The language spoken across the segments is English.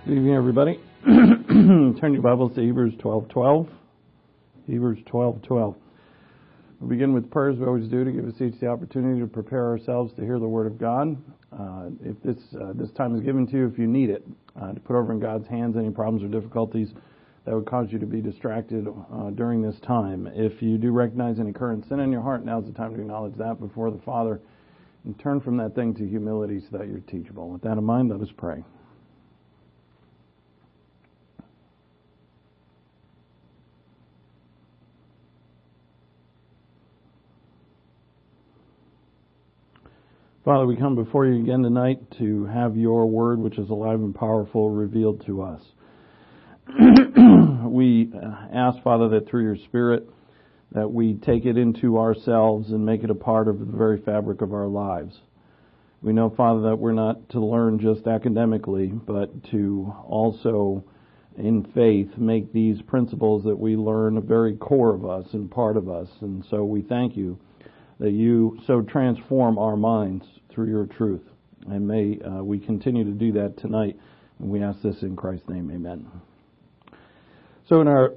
Good evening, everybody. Turn your Bibles to Hebrews 12:12. Hebrews 12:12. We'll begin with prayers we always do to give us each the opportunity to prepare ourselves to hear the Word of God. If this time is given to you, if you need it, to put over in God's hands any problems or difficulties that would cause you to be distracted during this time. If you do recognize any current sin in your heart, now's the time to acknowledge that before the Father and turn from that thing to humility so that you're teachable. With that in mind, let us pray. Father, we come before you again tonight to have your word, which is alive and powerful, revealed to us. We ask, Father, that through your Spirit, that we take it into ourselves and make it a part of the very fabric of our lives. We know, Father, that we're not to learn just academically, but to also, in faith, make these principles that we learn a very core of us and part of us. And so we thank you that you so transform our minds through your truth. And may we continue to do that tonight. And we ask this in Christ's name, amen. So in our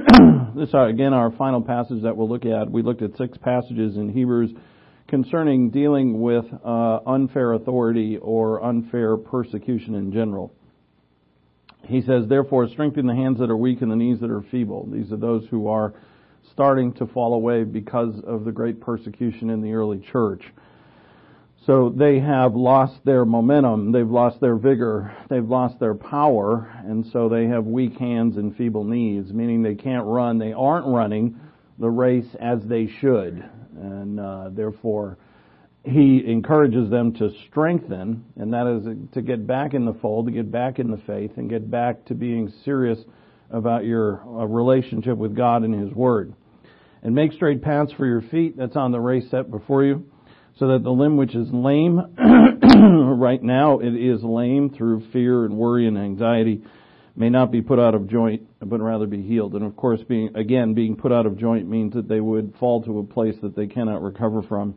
our final passage that we'll look at, we looked at 6 passages in Hebrews concerning dealing with unfair authority or unfair persecution in general. He says, therefore, strengthen the hands that are weak and the knees that are feeble. These are those who are starting to fall away because of the great persecution in the early church. So they have lost their momentum, they've lost their vigor, they've lost their power, and so they have weak hands and feeble knees, meaning they can't run, they aren't running the race as they should. And therefore, he encourages them to strengthen, and that is to get back in the fold, to get back in the faith, and get back to being serious about your relationship with God and His Word. And make straight paths for your feet, that's on the race set before you, so that the limb which is lame, right now it is lame through fear and worry and anxiety, may not be put out of joint, but rather be healed. And of course, being put out of joint means that they would fall to a place that they cannot recover from.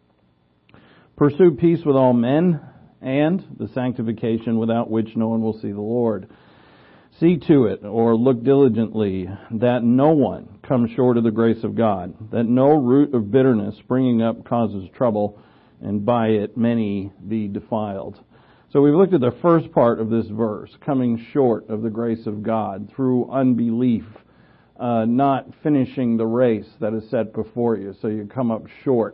Pursue peace with all men, and the sanctification without which no one will see the Lord. See to it, or look diligently, that no one comes short of the grace of God, that no root of bitterness springing up causes trouble, and by it many be defiled. So we've looked at the first part of this verse, coming short of the grace of God through unbelief, not finishing the race that is set before you, so you come up short.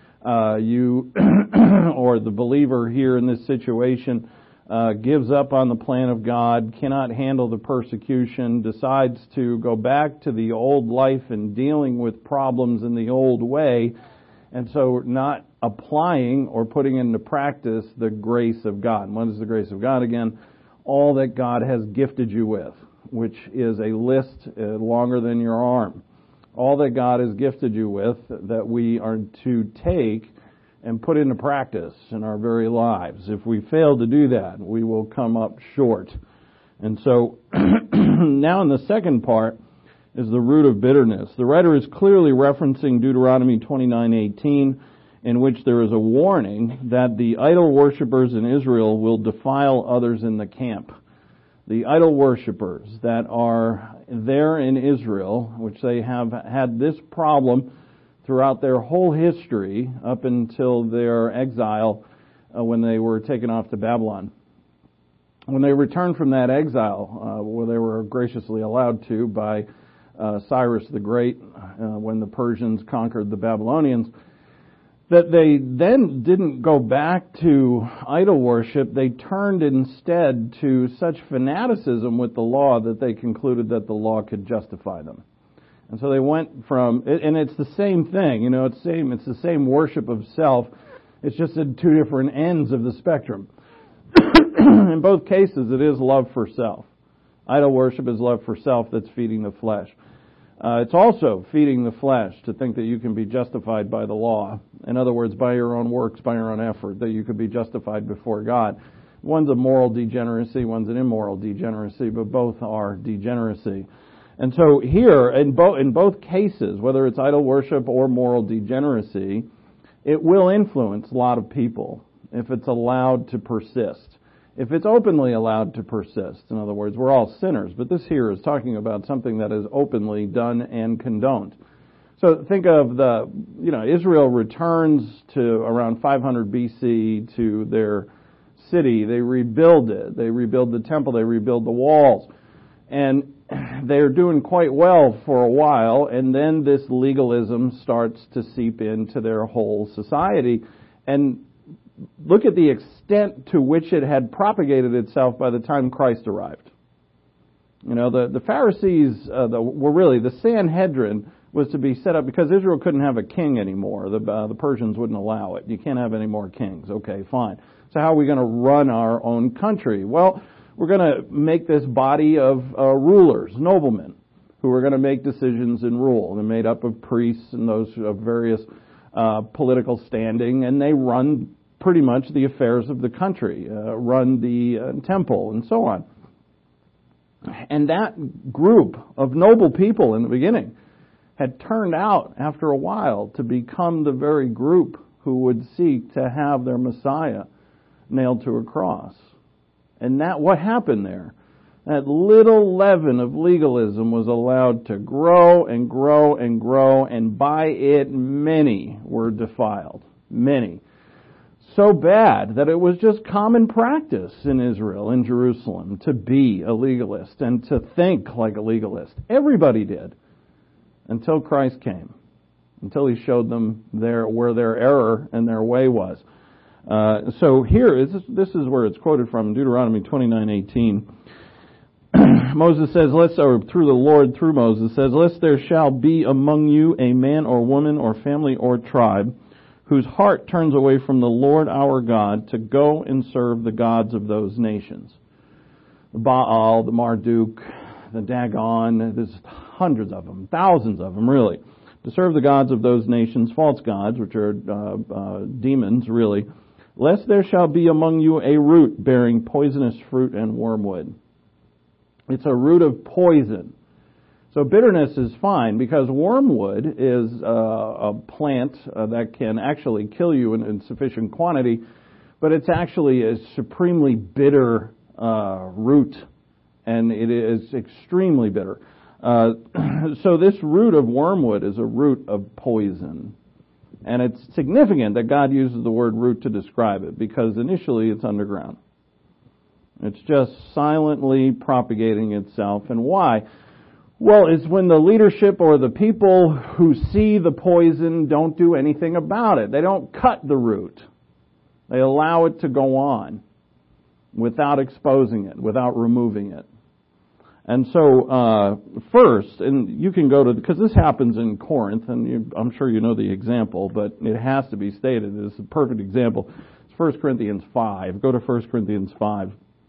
You, or the believer here in this situation, gives up on the plan of God, cannot handle the persecution, decides to go back to the old life and dealing with problems in the old way, and so not applying or putting into practice the grace of God. And what is the grace of God again? All that God has gifted you with, which is a list longer than your arm. All that God has gifted you with that we are to take and put into practice in our very lives. If we fail to do that, we will come up short. And so now in the second part is the root of bitterness. The writer is clearly referencing Deuteronomy 29:18, in which there is a warning that the idol worshippers in Israel will defile others in the camp. The idol worshippers that are there in Israel, which they have had this problem throughout their whole history up until their exile when they were taken off to Babylon. When they returned from that exile, where they were graciously allowed to by Cyrus the Great, when the Persians conquered the Babylonians, that they then didn't go back to idol worship. They turned instead to such fanaticism with the law that they concluded that the law could justify them. And so they went from, and it's the same thing, it's the same worship of self. It's just at 2 different ends of the spectrum. In both cases, it is love for self. Idol worship is love for self that's feeding the flesh. It's also feeding the flesh to think that you can be justified by the law. In other words, by your own works, by your own effort, that you could be justified before God. One's a moral degeneracy, one's an immoral degeneracy, but both are degeneracy. And so here, in both cases, whether it's idol worship or moral degeneracy, it will influence a lot of people if it's allowed to persist. if it's openly allowed to persist. In other words, we're all sinners, but this here is talking about something that is openly done and condoned. So think of Israel returns to around 500 BC to their city. They rebuild it. They rebuild the temple. They rebuild the walls. And they're doing quite well for a while, and then this legalism starts to seep into their whole society. And look at the extent to which it had propagated itself by the time Christ arrived. The Pharisees the Sanhedrin was to be set up because Israel couldn't have a king anymore. The Persians wouldn't allow it. You can't have any more kings. Okay, fine. So how are we going to run our own country? Well, we're going to make this body of rulers, noblemen, who are going to make decisions and rule. They're made up of priests and those of various political standing, and they run pretty much the affairs of the country, run the temple, and so on. And that group of noble people in the beginning had turned out, after a while, to become the very group who would seek to have their Messiah nailed to a cross. And what happened there? That little leaven of legalism was allowed to grow and grow and grow, and by it many were defiled. Many. So bad that it was just common practice in Israel, in Jerusalem, to be a legalist and to think like a legalist. Everybody did. Until Christ came. Until He showed them where their error and their way was. So here, this is where it's quoted from, Deuteronomy 29:18. Moses says, through the Lord, through Moses says, lest there shall be among you a man or woman or family or tribe whose heart turns away from the Lord our God to go and serve the gods of those nations. The Baal, the Marduk, the Dagon, there's hundreds of them, thousands of them really. To serve the gods of those nations, false gods, which are demons really, lest there shall be among you a root bearing poisonous fruit and wormwood. It's a root of poison. So bitterness is fine because wormwood is a plant that can actually kill you in sufficient quantity, but it's actually a supremely bitter root, and it is extremely bitter. So this root of wormwood is a root of poison. And it's significant that God uses the word root to describe it, because initially it's underground. It's just silently propagating itself. And why? Well, it's when the leadership or the people who see the poison don't do anything about it. They don't cut the root. They allow it to go on without exposing it, without removing it. And so, first, and you can go to, because this happens in Corinth, and I'm sure you know the example, but it has to be stated. It's a perfect example. It's 1 Corinthians 5. Go to 1 Corinthians 5.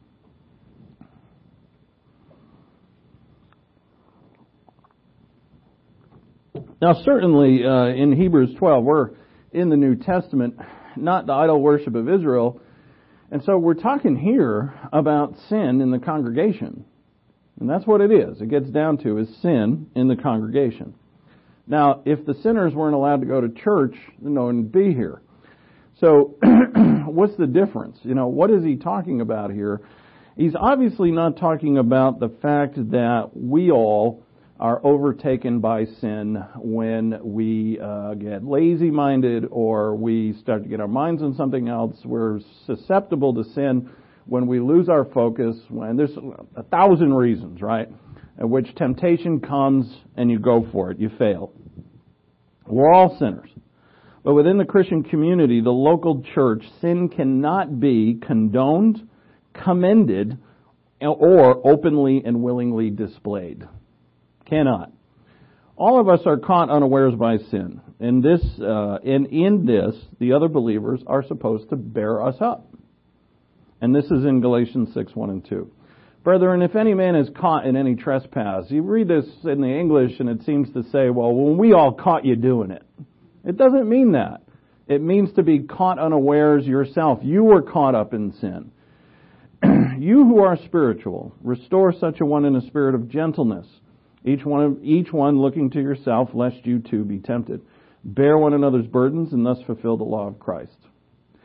Now, certainly, in Hebrews 12, we're in the New Testament, not the idol worship of Israel. And so we're talking here about sin in the congregation. And that's what it is. It gets down to is sin in the congregation. Now, if the sinners weren't allowed to go to church, then no one would be here. So, what's the difference? What is he talking about here? He's obviously not talking about the fact that we all are overtaken by sin when we get lazy-minded or we start to get our minds on something else. We're susceptible to sin when we lose our focus, when there's 1,000 reasons, right, at which temptation comes and you go for it, you fail. We're all sinners. But within the Christian community, the local church, sin cannot be condoned, commended, or openly and willingly displayed. Cannot. All of us are caught unawares by sin. In this, the other believers are supposed to bear us up. And this is in Galatians 6, 1 and 2. Brethren, if any man is caught in any trespass, you read this in the English and it seems to say, well, when we all caught you doing it. It doesn't mean that. It means to be caught unawares yourself. You were caught up in sin. You who are spiritual, restore such a one in a spirit of gentleness. Each one looking to yourself, lest you too be tempted. Bear one another's burdens and thus fulfill the law of Christ.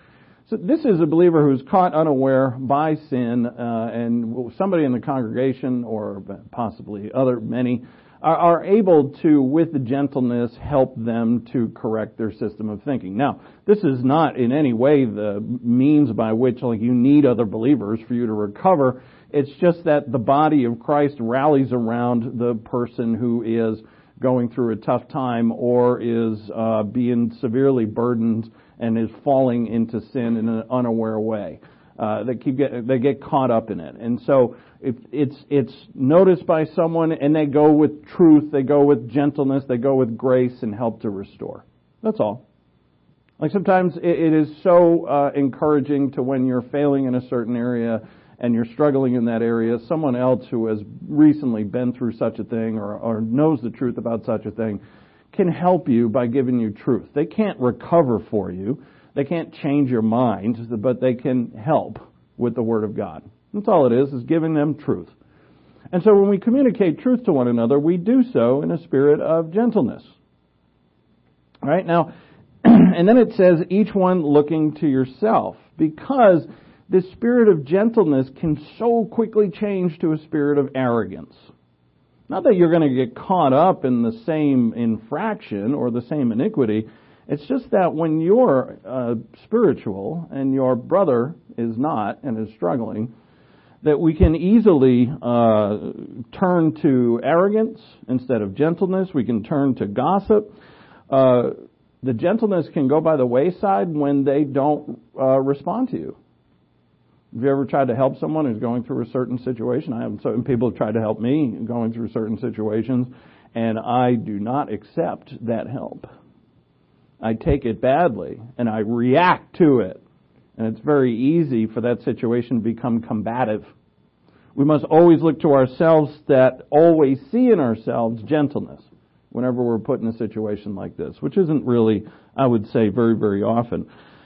So this is a believer who's caught unaware by sin, and somebody in the congregation, or possibly many, are able to, with gentleness, help them to correct their system of thinking. Now, this is not in any way the means by which, you need other believers for you to recover. It's just that the body of Christ rallies around the person who is going through a tough time or is being severely burdened and is falling into sin in an unaware way. They get caught up in it. And so it's noticed by someone, and they go with truth, they go with gentleness, they go with grace and help to restore. That's all. Sometimes it is so encouraging to, when you're failing in a certain area and you're struggling in that area, someone else who has recently been through such a thing or knows the truth about such a thing can help you by giving you truth. They can't recover for you. They can't change your mind, but they can help with the Word of God. That's all it is giving them truth. And so when we communicate truth to one another, we do so in a spirit of gentleness. All right, now, and then it says, each one looking to yourself, because this spirit of gentleness can so quickly change to a spirit of arrogance. Not that you're going to get caught up in the same infraction or the same iniquity. It's just that when you're spiritual and your brother is not and is struggling, that we can easily turn to arrogance instead of gentleness. We can turn to gossip. The gentleness can go by the wayside when they don't respond to you. Have you ever tried to help someone who's going through a certain situation? I have certain people have tried to help me going through certain situations, and I do not accept that help. I take it badly, and I react to it. And it's very easy for that situation to become combative. We must always look to ourselves that always see in ourselves gentleness whenever we're put in a situation like this, which isn't really, I would say, very, very often.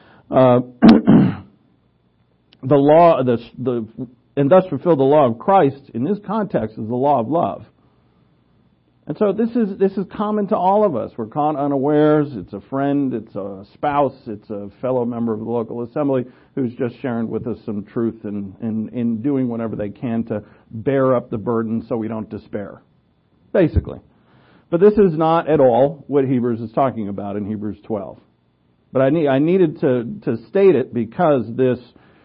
The law, and thus fulfill the law of Christ in this context is the law of love. And so this is common to all of us. We're caught unawares. It's a friend, it's a spouse, it's a fellow member of the local assembly who's just sharing with us some truth and in doing whatever they can to bear up the burden so we don't despair, basically. But this is not at all what Hebrews is talking about in Hebrews 12. But I needed to state it because this.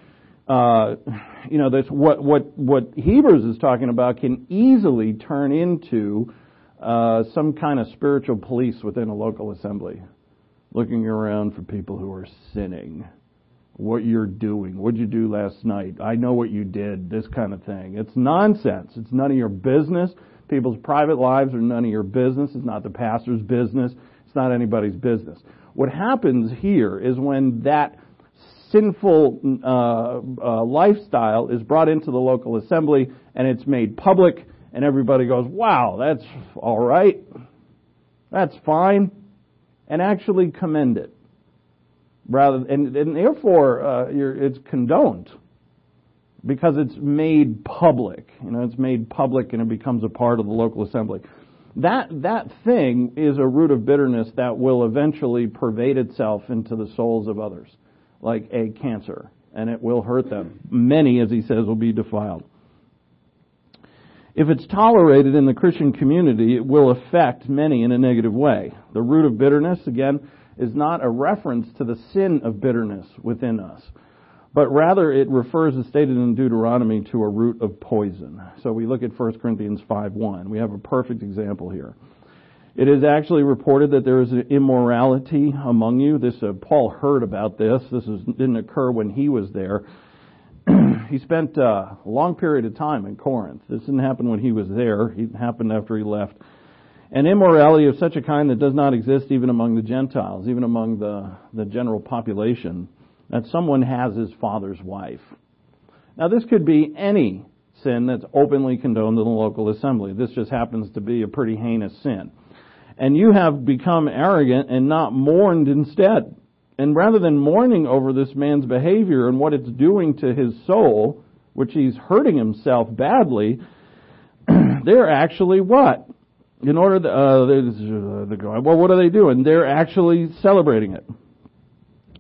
That's what Hebrews is talking about can easily turn into some kind of spiritual police within a local assembly, looking around for people who are sinning. What you're doing, what did you do last night? I know what you did. This kind of thing. It's nonsense. It's none of your business. People's private lives are none of your business. It's not the pastor's business. It's not anybody's business. What happens here is when that sinful lifestyle is brought into the local assembly and it's made public and everybody goes, wow, that's all right, that's fine, and actually commend it. And therefore it's condoned because it's made public. It's made public and it becomes a part of the local assembly. That thing is a root of bitterness that will eventually pervade itself into the souls of others, like a cancer, and it will hurt them. Many, as he says, will be defiled. If it's tolerated in the Christian community, it will affect many in a negative way. The root of bitterness, again, is not a reference to the sin of bitterness within us, but rather it refers, as stated in Deuteronomy, to a root of poison. So we look at 1 Corinthians 5:1. We have a perfect example here. It is actually reported that there is an immorality among you. Paul heard about this. Didn't occur when he was there. He spent a long period of time in Corinth. This didn't happen when he was there. It happened after he left. An immorality of such a kind that does not exist even among the Gentiles, even among the general population, that someone has his father's wife. Now, this could be any sin that's openly condoned in the local assembly. This just happens to be a pretty heinous sin. And you have become arrogant and not mourned instead. And rather than mourning over this man's behavior and what it's doing to his soul, which he's hurting himself badly, they're actually what? In order to, what are they doing? They're actually celebrating it.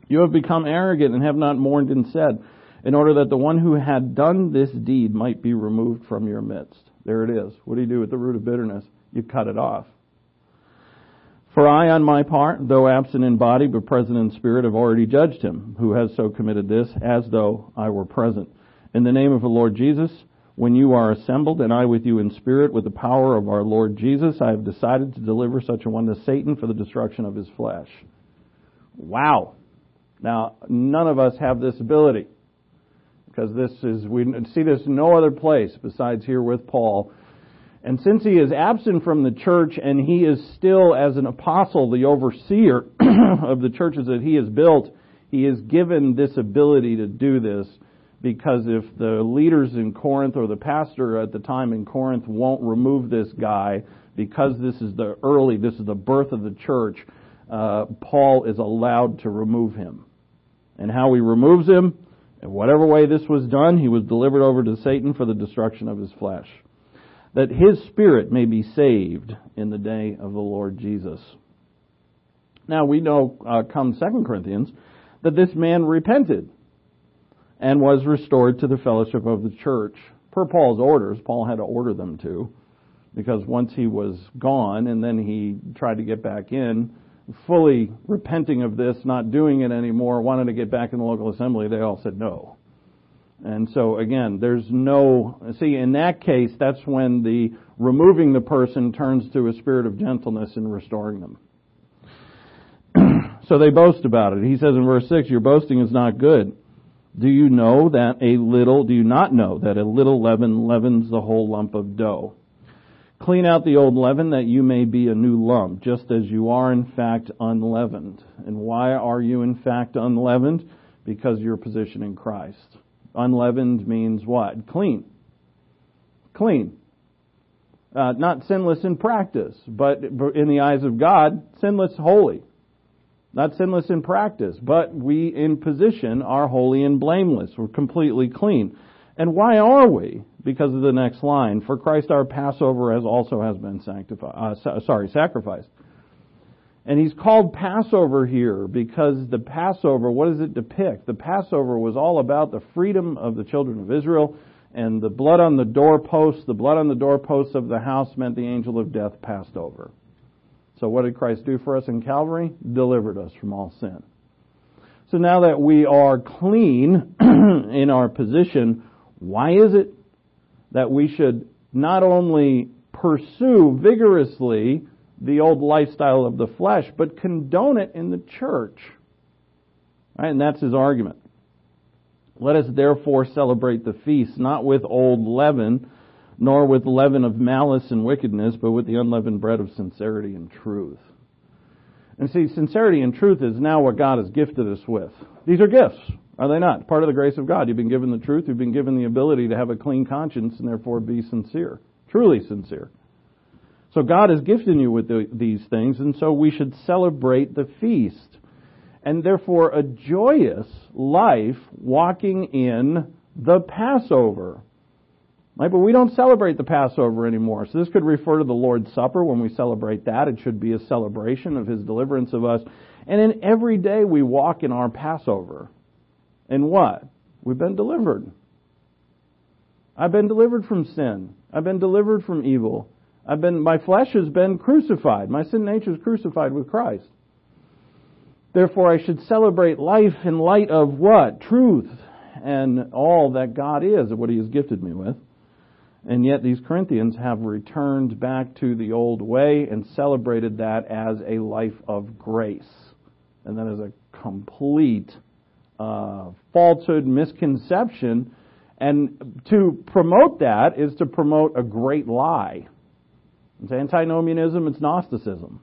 You have become arrogant and have not mourned and said, in order that the one who had done this deed might be removed from your midst. There it is. What do you do with the root of bitterness? You cut it off. For I, on my part, though absent in body but present in spirit, have already judged him who has so committed this, as though I were present. In the name of the Lord Jesus, when you are assembled, and I with you in spirit, with the power of our Lord Jesus, I have decided to deliver such a one to Satan for the destruction of his flesh. Wow. Now, none of us have this ability, because we see this no other place besides here with Paul. And since he is absent from the church and he is still, as an apostle, the overseer of the churches that he has built, he is given this ability to do this, because if the leaders in Corinth or the pastor at the time in Corinth won't remove this guy, because this is the birth of the church, Paul is allowed to remove him. And how he removes him, in whatever way this was done, he was delivered over to Satan for the destruction of his flesh, that his spirit may be saved in the day of the Lord Jesus. Now we know, come 2 Corinthians, that this man repented and was restored to the fellowship of the church. Per Paul's orders, Paul had to order them to, because once he was gone and then he tried to get back in, fully repenting of this, not doing it anymore, wanted to get back in the local assembly, they all said no. And so again, in that case, that's when the removing the person turns to a spirit of gentleness in restoring them. So they boast about it. He says in verse 6, your boasting is not good. Do you not know that a little leaven leavens the whole lump of dough? Clean out the old leaven that you may be a new lump, just as you are in fact unleavened. And why are you in fact unleavened? Because of your position in Christ. Unleavened means what? Clean. Clean. Not sinless in practice, but in the eyes of God, sinless, holy. Not sinless in practice, but we in position are holy and blameless. We're completely clean. And why are we? Because of the next line. For Christ our Passover has been sacrificed. And he's called Passover here because the Passover, what does it depict? The Passover was all about the freedom of the children of Israel, and the blood on the doorposts of the house meant the angel of death passed over. So what did Christ do for us in Calvary? Delivered us from all sin. So now that we are clean in our position, why is it that we should not only pursue vigorously the old lifestyle of the flesh, but condone it in the church? Right? And that's his argument. Let us therefore celebrate the feast, not with old leaven, nor with leaven of malice and wickedness, but with the unleavened bread of sincerity and truth. And see, sincerity and truth is now what God has gifted us with. These are gifts, are they not? Part of the grace of God. You've been given the truth. You've been given the ability to have a clean conscience and therefore be sincere, truly sincere. So God has gifted you with these things, and so we should celebrate the feast. And therefore a joyous life walking in the Passover. Right? But we don't celebrate the Passover anymore. So this could refer to the Lord's Supper when we celebrate that. It should be a celebration of His deliverance of us. And in every day we walk in our Passover. And what? We've been delivered. I've been delivered from sin. I've been delivered from evil. My flesh has been crucified. My sin nature is crucified with Christ. Therefore I should celebrate life in light of what? Truth and all that God is, what He has gifted me with. And yet these Corinthians have returned back to the old way and celebrated that as a life of grace. And that is a complete falsehood, misconception. And to promote that is to promote a great lie. It's antinomianism, it's Gnosticism.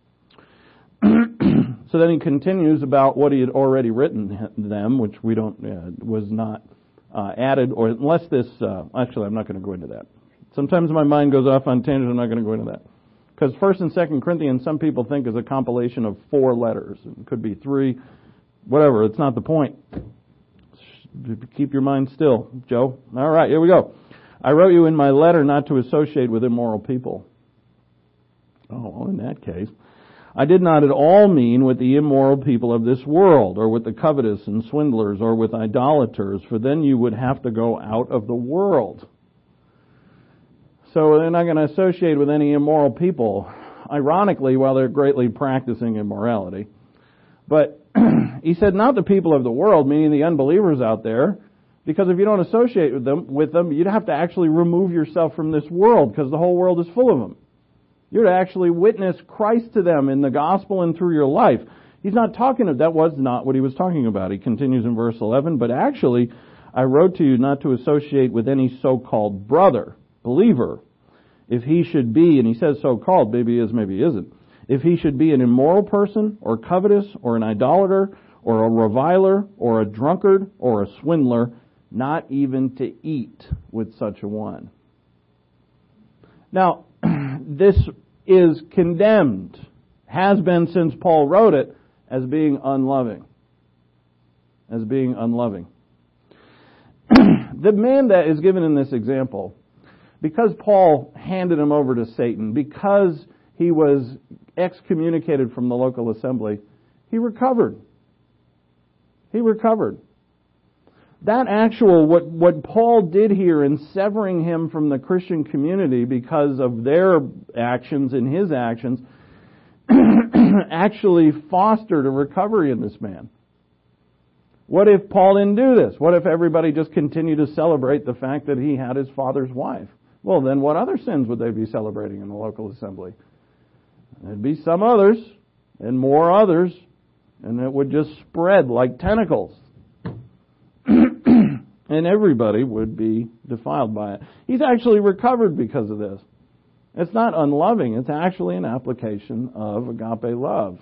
So then he continues about what he had already written them, which we was not added, or unless this, actually I'm not going to go into that. Sometimes my mind goes off on tangent, I'm not going to go into that. Because 1st and 2nd Corinthians, some people think is a compilation of 4 letters. It could be 3, whatever, it's not the point. Keep your mind still, Joe. All right, here we go. I wrote you in my letter not to associate with immoral people. Oh, well, in that case. I did not at all mean with the immoral people of this world, or with the covetous and swindlers, or with idolaters, for then you would have to go out of the world. So they're not going to associate with any immoral people, ironically, while they're greatly practicing immorality. But he said not the people of the world, meaning the unbelievers out there, because if you don't associate with them, you'd have to actually remove yourself from this world, because the whole world is full of them. You're to actually witness Christ to them in the gospel and through your life. He's not talking that was not what he was talking about. He continues in verse 11, but actually, I wrote to you not to associate with any so-called brother, believer, if he should be, and he says so-called, maybe he is, maybe he isn't, if he should be an immoral person, or covetous, or an idolater, or a reviler, or a drunkard, or a swindler, not even to eat with such a one. Now, this is condemned, has been since Paul wrote it, as being unloving. As being unloving. The man that is given in this example, because Paul handed him over to Satan, because he was excommunicated from the local assembly, he recovered. He recovered. That actual, what Paul did here in severing him from the Christian community because of their actions and his actions, actually fostered a recovery in this man. What if Paul didn't do this? What if everybody just continued to celebrate the fact that he had his father's wife? Well, then what other sins would they be celebrating in the local assembly? There'd be some others, and more others, and it would just spread like tentacles. And everybody would be defiled by it. He's actually recovered because of this. It's not unloving. It's actually an application of agape love.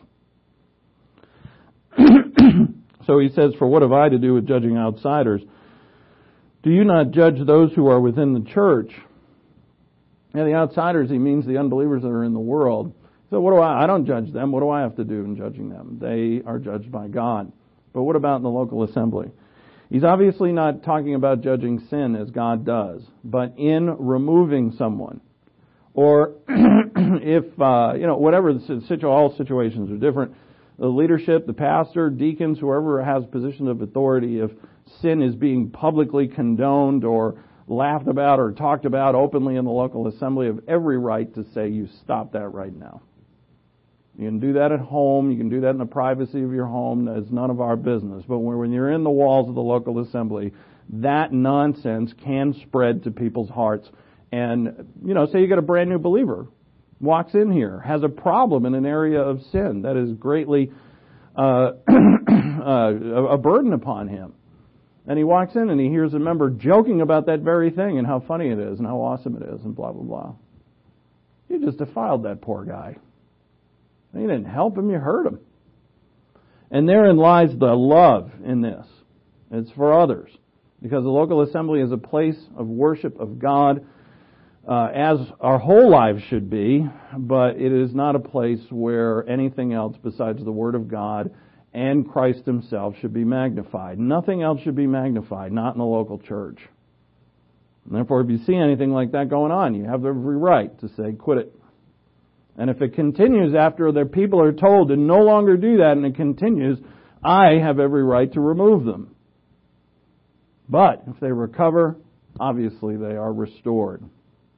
So he says, for what have I to do with judging outsiders? Do you not judge those who are within the church? And the outsiders, he means the unbelievers that are in the world. So I don't judge them. What do I have to do in judging them? They are judged by God. But what about in the local assembly? He's obviously not talking about judging sin as God does, but in removing someone. Or if, whatever all situations are different. The leadership, the pastor, deacons, whoever has position of authority, if sin is being publicly condoned or laughed about or talked about openly in the local assembly, have every right to say, you stop that right now. You can do that at home. You can do that in the privacy of your home. That's none of our business. But when you're in the walls of the local assembly, that nonsense can spread to people's hearts. And, say you get a brand new believer, walks in here, has a problem in an area of sin that is greatly a burden upon him. And he walks in and he hears a member joking about that very thing and how funny it is and how awesome it is and blah, blah, blah. You just defiled that poor guy. You didn't help him, you hurt him. And therein lies the love in this. It's for others. Because the local assembly is a place of worship of God, as our whole lives should be, but it is not a place where anything else besides the Word of God and Christ Himself should be magnified. Nothing else should be magnified, not in the local church. And therefore, if you see anything like that going on, you have every right to say, quit it. And if it continues after their people are told to no longer do that and it continues, I have every right to remove them. But if they recover, obviously they are restored.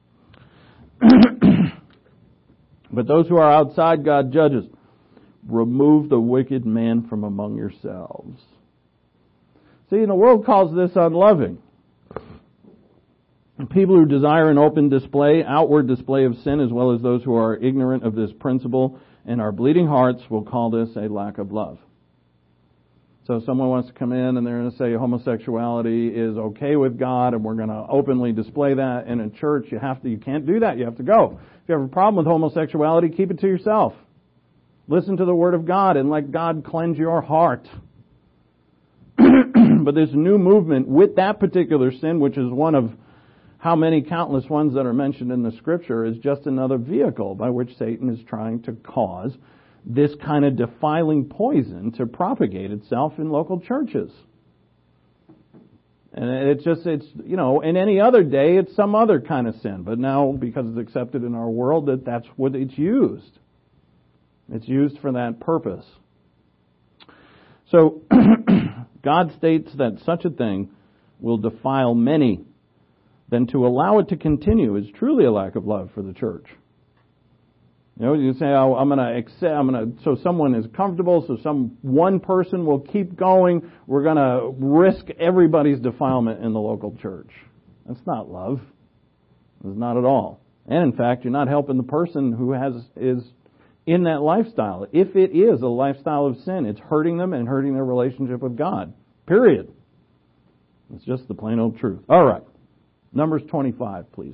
But those who are outside, God judges. Remove the wicked man from among yourselves. See, the world calls this unloving. People who desire an open display, outward display of sin, as well as those who are ignorant of this principle and are bleeding hearts, will call this a lack of love. So if someone wants to come in and they're going to say homosexuality is okay with God and we're going to openly display that in a church, you can't do that. You have to go. If you have a problem with homosexuality, keep it to yourself. Listen to the Word of God and let God cleanse your heart. But this new movement with that particular sin, which is one of how many countless ones that are mentioned in the Scripture, is just another vehicle by which Satan is trying to cause this kind of defiling poison to propagate itself in local churches. And it's in any other day, it's some other kind of sin. But now, because it's accepted in our world, that's what it's used. It's used for that purpose. So, God states that such a thing will defile many. Then to allow it to continue is truly a lack of love for the church. You know, you say, "Oh, I'm going to accept. So someone is comfortable. So one person will keep going. We're going to risk everybody's defilement in the local church." That's not love. It's not at all. And in fact, you're not helping the person who is in that lifestyle. If it is a lifestyle of sin, it's hurting them and hurting their relationship with God. Period. It's just the plain old truth. All right. Numbers 25, please.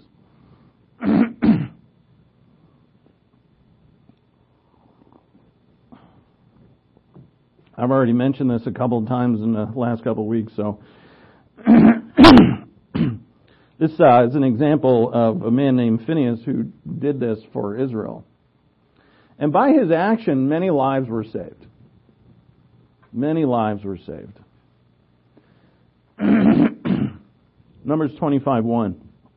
I've already mentioned this a couple of times in the last couple of weeks, so this is an example of a man named Phinehas who did this for Israel. And by his action, many lives were saved. Many lives were saved. Numbers 25:1.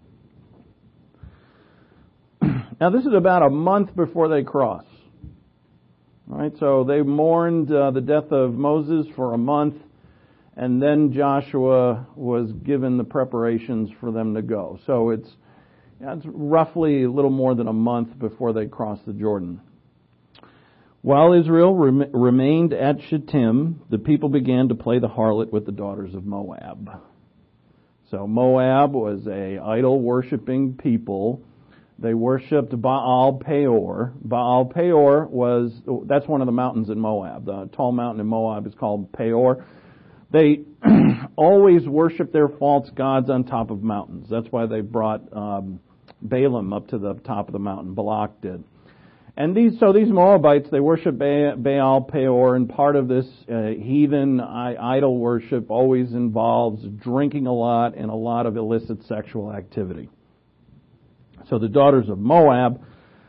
Now this is about a month before they cross. All right, so they mourned the death of Moses for a month, and then Joshua was given the preparations for them to go. So it's roughly a little more than a month before they crossed the Jordan. While Israel remained at Shittim, the people began to play the harlot with the daughters of Moab. So Moab was a idol-worshipping people. They worshipped Baal Peor. Baal Peor that's one of the mountains in Moab. The tall mountain in Moab is called Peor. They always worship their false gods on top of mountains. That's why they brought Balaam up to the top of the mountain. Balak did. And these Moabites, they worship Baal Peor, and part of this heathen idol worship always involves drinking a lot and a lot of illicit sexual activity. So the daughters of Moab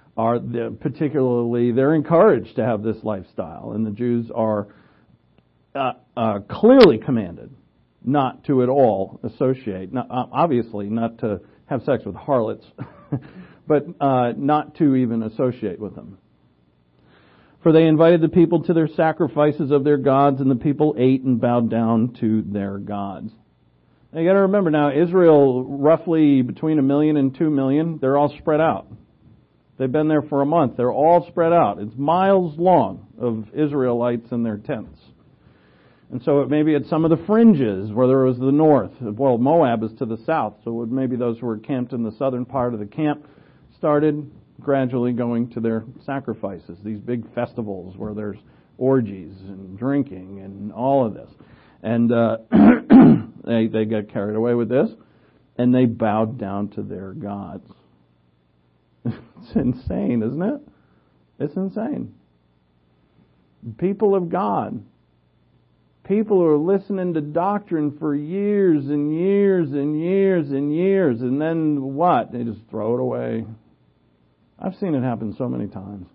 they're encouraged to have this lifestyle, and the Jews are clearly commanded not to at all associate, obviously not to have sex with harlots, but not to even associate with them. For they invited the people to their sacrifices of their gods, and the people ate and bowed down to their gods. Now you got to remember now, Israel, roughly between 1 million and 2 million, they're all spread out. They've been there for a month. They're all spread out. It's miles long of Israelites in their tents. And so maybe at some of the fringes, where there was the north. Well, Moab is to the south, so maybe those who were camped in the southern part of the camp started gradually going to their sacrifices, these big festivals where there's orgies and drinking and all of this. And they got carried away with this, and they bowed down to their gods. It's insane, isn't it? It's insane. People of God, people who are listening to doctrine for years and years and years and years, and then what? They just throw it away. I've seen it happen so many times.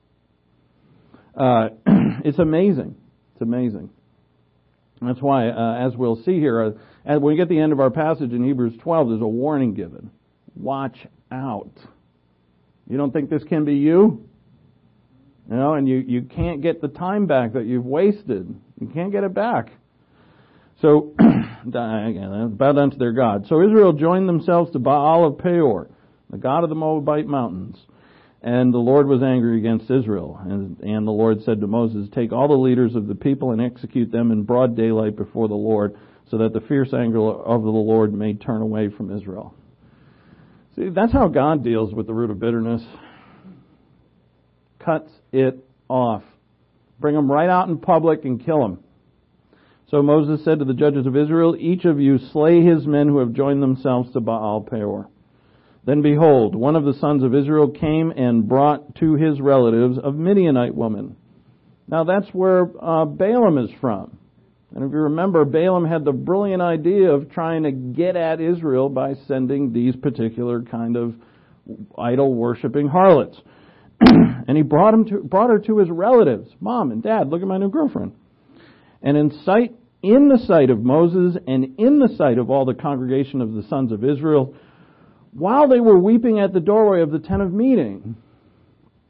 It's amazing. It's amazing. That's why, as we'll see here, when we get to the end of our passage in Hebrews 12, there's a warning given. Watch out. You don't think this can be you? You know, and you can't get the time back that you've wasted. You can't get it back. So, bow down to their God. So Israel joined themselves to Baal of Peor, the god of the Moabite mountains. And the Lord was angry against Israel. And the Lord said to Moses, "Take all the leaders of the people and execute them in broad daylight before the Lord, so that the fierce anger of the Lord may turn away from Israel." See, that's how God deals with the root of bitterness. Cuts it off. Bring them right out in public and kill them. So Moses said to the judges of Israel, "Each of you slay his men who have joined themselves to Baal Peor." Then behold, one of the sons of Israel came and brought to his relatives a Midianite woman. Now that's where Balaam is from. And if you remember, Balaam had the brilliant idea of trying to get at Israel by sending these particular kind of idol-worshipping harlots. And he brought her to his relatives. "Mom and Dad, look at my new girlfriend." And in the sight of Moses and in the sight of all the congregation of the sons of Israel, while they were weeping at the doorway of the tent of meeting,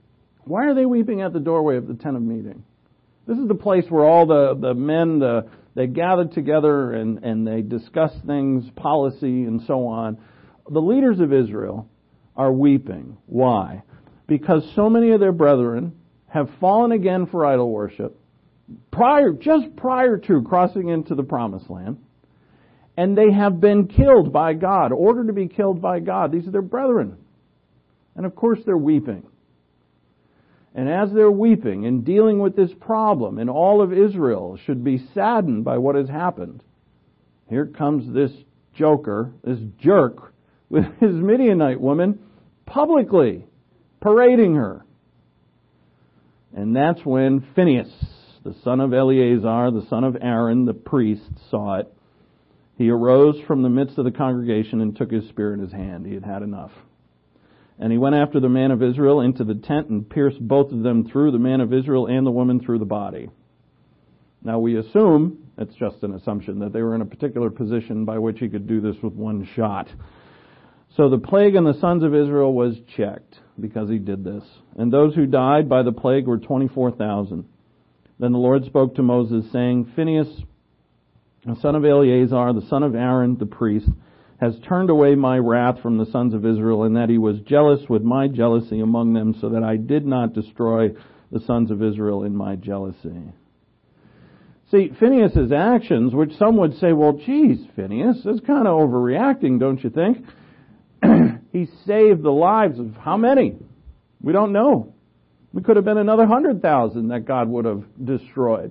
Why are they weeping at the doorway of the tent of meeting? This is the place where all the men, they gathered together and they discussed things, policy, and so on. The leaders of Israel are weeping. Why? Because so many of their brethren have fallen again for idol worship, just prior to crossing into the promised land, and they have been killed by God, ordered to be killed by God. These are their brethren. And of course they're weeping. And as they're weeping and dealing with this problem, and all of Israel should be saddened by what has happened, here comes this joker, this jerk, with his Midianite woman, publicly parading her. And that's when Phinehas, the son of Eleazar, the son of Aaron, the priest, saw it. He arose from the midst of the congregation and took his spear in his hand. He had had enough. And he went after the man of Israel into the tent and pierced both of them through, the man of Israel and the woman through the body. Now we assume, it's just an assumption, that they were in a particular position by which he could do this with one shot. So the plague on the sons of Israel was checked because he did this. And those who died by the plague were 24,000. Then the Lord spoke to Moses, saying, Phinehas, the son of Eleazar, the son of Aaron, the priest, has turned away my wrath from the sons of Israel, and that he was jealous with my jealousy among them, so that I did not destroy the sons of Israel in my jealousy. See, Phinehas' actions, which some would say, well, geez, Phinehas, that's kind of overreacting, don't you think? He saved the lives of how many? We don't know. We could have been another 100,000 that God would have destroyed.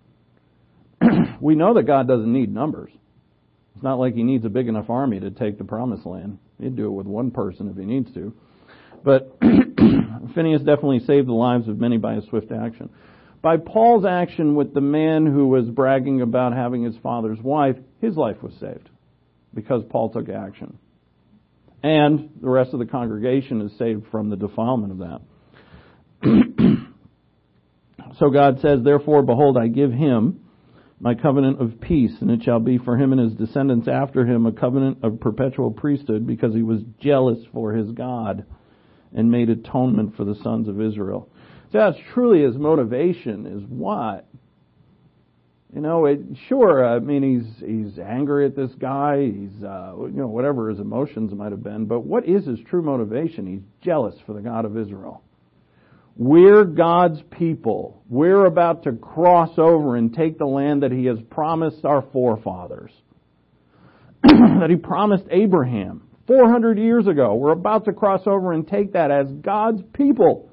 We know that God doesn't need numbers. It's not like he needs a big enough army to take the promised land. He'd do it with one person if he needs to. But Phinehas definitely saved the lives of many by his swift action. By Paul's action with the man who was bragging about having his father's wife, his life was saved because Paul took action. And the rest of the congregation is saved from the defilement of that. So God says, therefore, behold, I give him my covenant of peace, and it shall be for him and his descendants after him a covenant of perpetual priesthood, because he was jealous for his God and made atonement for the sons of Israel. So that's truly his motivation is what? He's angry at this guy. He's, whatever his emotions might have been. But what is his true motivation? He's jealous for the God of Israel. We're God's people. We're about to cross over and take the land that he has promised our forefathers. That he promised Abraham 400 years ago. We're about to cross over and take that as God's people.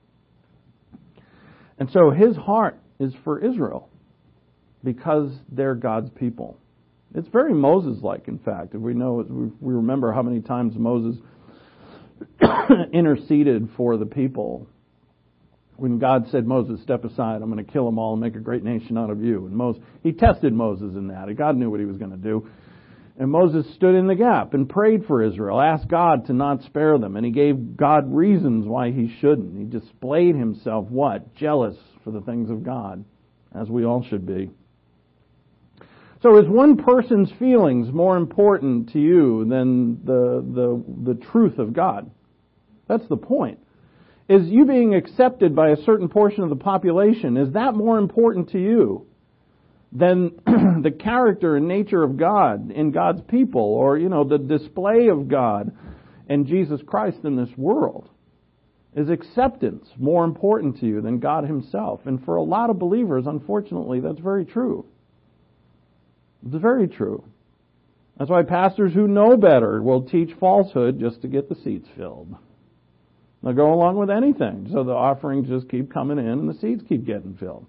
And so his heart is for Israel because they're God's people. It's very Moses-like, in fact. If we remember how many times Moses interceded for the people. When God said, Moses, step aside, I'm going to kill them all and make a great nation out of you. And he tested Moses in that. God knew what he was going to do. And Moses stood in the gap and prayed for Israel, asked God to not spare them. And he gave God reasons why he shouldn't. He displayed himself, what? Jealous for the things of God, as we all should be. So is one person's feelings more important to you than the truth of God? That's the point. Is you being accepted by a certain portion of the population, is that more important to you than the character and nature of God in God's people, or, the display of God and Jesus Christ in this world? Is acceptance more important to you than God himself? And for a lot of believers, unfortunately, that's very true. It's very true. That's why pastors who know better will teach falsehood just to get the seats filled. They'll go along with anything. So the offerings just keep coming in and the seats keep getting filled.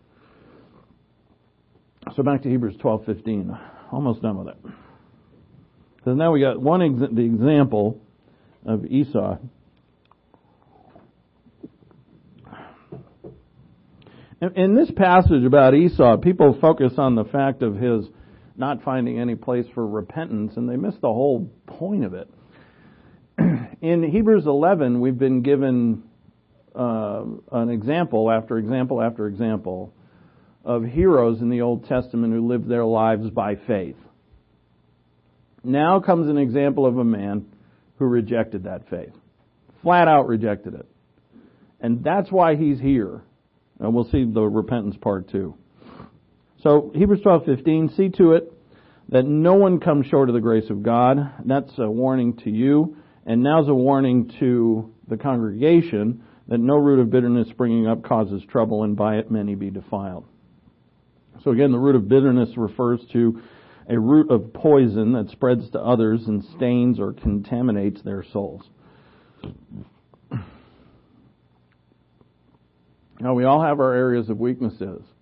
So back to Hebrews 12:15. Almost done with it. So now we got the example of Esau. In this passage about Esau, people focus on the fact of his not finding any place for repentance, and they miss the whole point of it. In Hebrews 11, we've been given an example after example after example of heroes in the Old Testament who lived their lives by faith. Now comes an example of a man who rejected that faith. Flat out rejected it. And that's why he's here. And we'll see the repentance part too. So Hebrews 12:15, see to it that no one comes short of the grace of God. That's a warning to you. And now's a warning to the congregation that no root of bitterness springing up causes trouble, and by it many be defiled. So again, the root of bitterness refers to a root of poison that spreads to others and stains or contaminates their souls. Now, we all have our areas of weakness.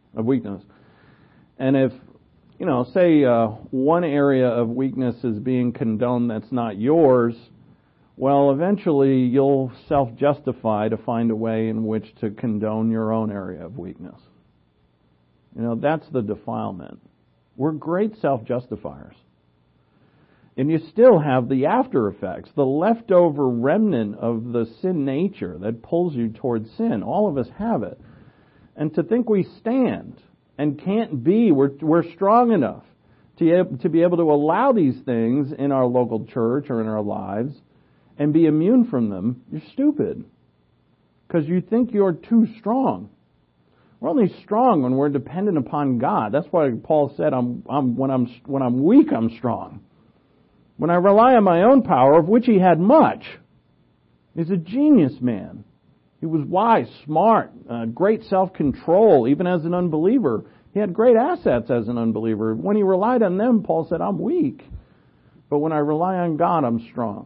And if, say one area of weakness is being condoned that's not yours, well, eventually you'll self-justify to find a way in which to condone your own area of weakness. That's the defilement. We're great self-justifiers. And you still have the after effects, the leftover remnant of the sin nature that pulls you towards sin. All of us have it. And to think we stand and can't be, we're strong enough to be able to allow these things in our local church or in our lives and be immune from them, you're stupid. Because you think you're too strong. We're only strong when we're dependent upon God. That's why Paul said, when I'm weak, I'm strong. When I rely on my own power, of which he had much. He's a genius man. He was wise, smart, great self-control, even as an unbeliever. He had great assets as an unbeliever. When he relied on them, Paul said, I'm weak. But when I rely on God, I'm strong.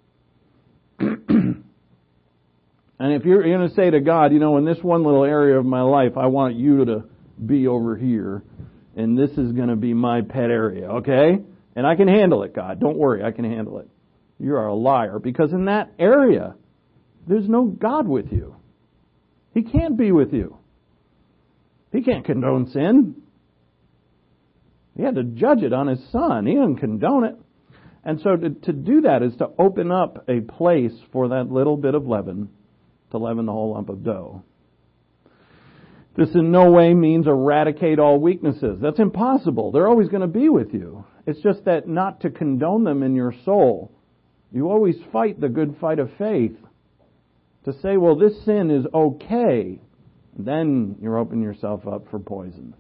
And if you're going to say to God, in this one little area of my life, I want you to be over here, and this is going to be my pet area, okay? And I can handle it, God. Don't worry, I can handle it. You are a liar, because in that area, there's no God with you. He can't be with you. He can't condone sin. He had to judge it on his Son. He didn't condone it. And so to do that is to open up a place for that little bit of leaven to leaven the whole lump of dough. This in no way means eradicate all weaknesses. That's impossible. They're always going to be with you. It's just that not to condone them in your soul. You always fight the good fight of faith. To say, well, this sin is okay, then you're opening yourself up for poison.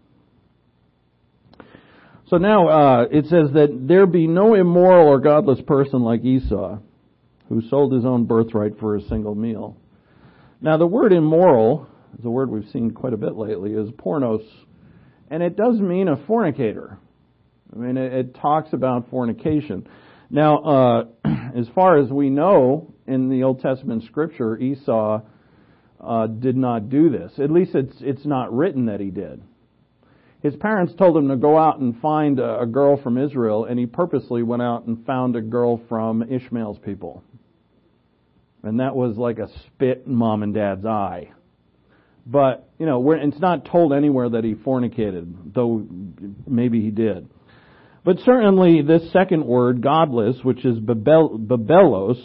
So now it says that there be no immoral or godless person like Esau, who sold his own birthright for a single meal. Now the word immoral, is a word we've seen quite a bit lately, is pornos, and it does mean a fornicator. I mean, it talks about fornication. Now, as far as we know, in the Old Testament Scripture, Esau did not do this. At least it's not written that he did. His parents told him to go out and find a girl from Israel, and he purposely went out and found a girl from Ishmael's people. And that was like a spit in mom and dad's eye. But, it's not told anywhere that he fornicated, though maybe he did. But certainly this second word, godless, which is bebelos,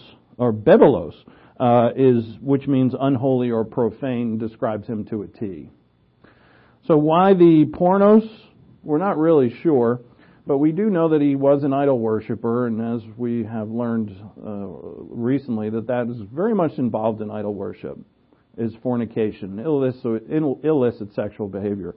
which means unholy or profane, describes him to a T. So why the pornos? We're not really sure, but we do know that he was an idol worshiper, and as we have learned recently, that is very much involved in idol worship, is fornication, illicit sexual behavior.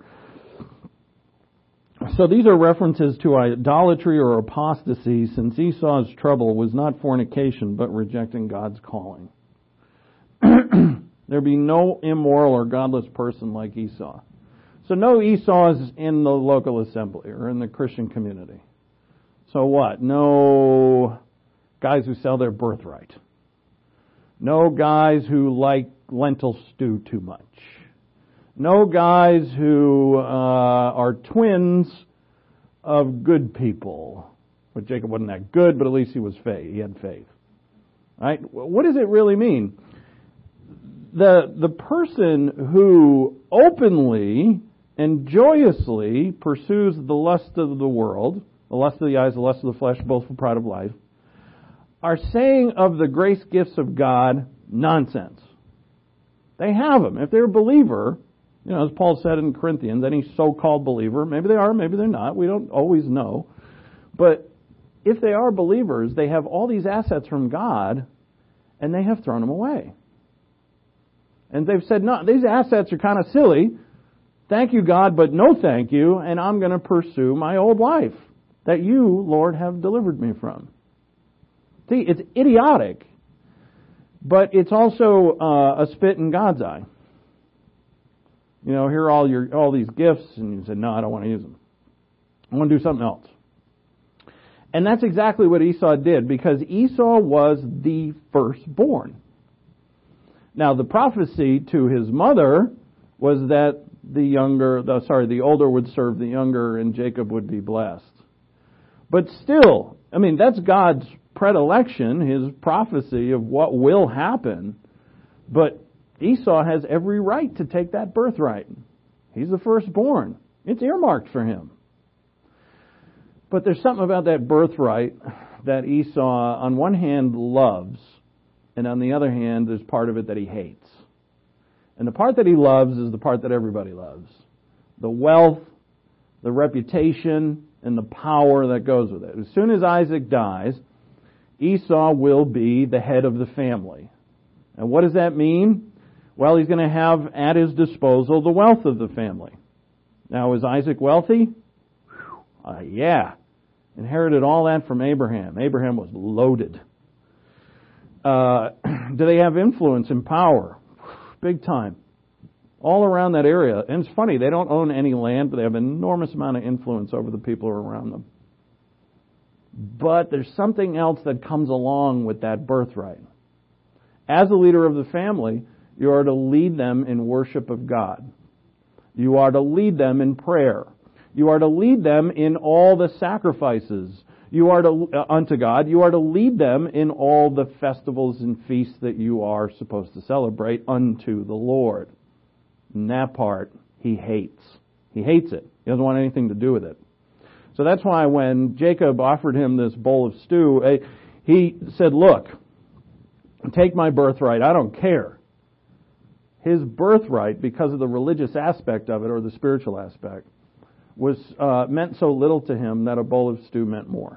So these are references to idolatry or apostasy, since Esau's trouble was not fornication, but rejecting God's calling. There be no immoral or godless person like Esau. So no Esau's in the local assembly or in the Christian community. So what? No guys who sell their birthright. No guys who like lentil stew too much. No guys who are twins of good people. But Jacob wasn't that good, but at least he was faith. He had faith. Right? What does it really mean? The person who openly and joyously pursues the lust of the world, the lust of the eyes, the lust of the flesh, both for pride of life, are saying of the grace gifts of God nonsense. They have them. If they're a believer, as Paul said in Corinthians, any so-called believer, maybe they are, maybe they're not, we don't always know. But if they are believers, they have all these assets from God, and they have thrown them away. And they've said, no, these assets are kind of silly. Thank you, God, but no thank you, and I'm going to pursue my old life that you, Lord, have delivered me from. See, it's idiotic, but it's also a spit in God's eye. You know, here are all these gifts, and you said, no, I don't want to use them. I want to do something else. And that's exactly what Esau did, because Esau was the firstborn. Now, the prophecy to his mother was that the older would serve the younger and Jacob would be blessed. But still, I mean, that's God's predilection, his prophecy of what will happen. But Esau has every right to take that birthright. He's the firstborn. It's earmarked for him. But there's something about that birthright that Esau, on one hand, loves, and on the other hand, there's part of it that he hates. And the part that he loves is the part that everybody loves. The wealth, the reputation, and the power that goes with it. As soon as Isaac dies, Esau will be the head of the family. And what does that mean? Well, he's going to have at his disposal the wealth of the family. Now, is Isaac wealthy? Yeah. Inherited all that from Abraham. Abraham was loaded. Do they have influence and power? Big time. All around that area. And it's funny, they don't own any land, but they have an enormous amount of influence over the people around them. But there's something else that comes along with that birthright. As a leader of the family, you are to lead them in worship of God. You are to lead them in prayer. You are to lead them in all the sacrifices. You are to unto God. You are to lead them in all the festivals and feasts that you are supposed to celebrate unto the Lord. And that part he hates. He hates it. He doesn't want anything to do with it. So that's why when Jacob offered him this bowl of stew, he said, look, take my birthright. I don't care. His birthright, because of the religious aspect of it or the spiritual aspect, was meant so little to him that a bowl of stew meant more.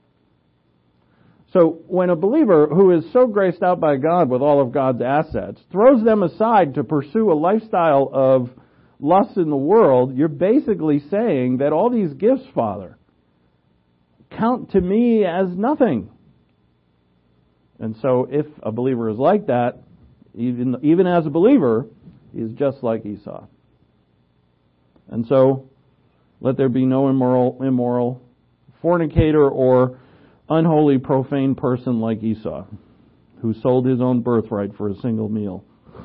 So when a believer who is so graced out by God with all of God's assets throws them aside to pursue a lifestyle of lust in the world, you're basically saying that all these gifts, Father, count to me as nothing. And so if a believer is like that, even as a believer, he is just like Esau. And so, let there be no immoral, fornicator, or unholy, profane person like Esau, who sold his own birthright for a single meal.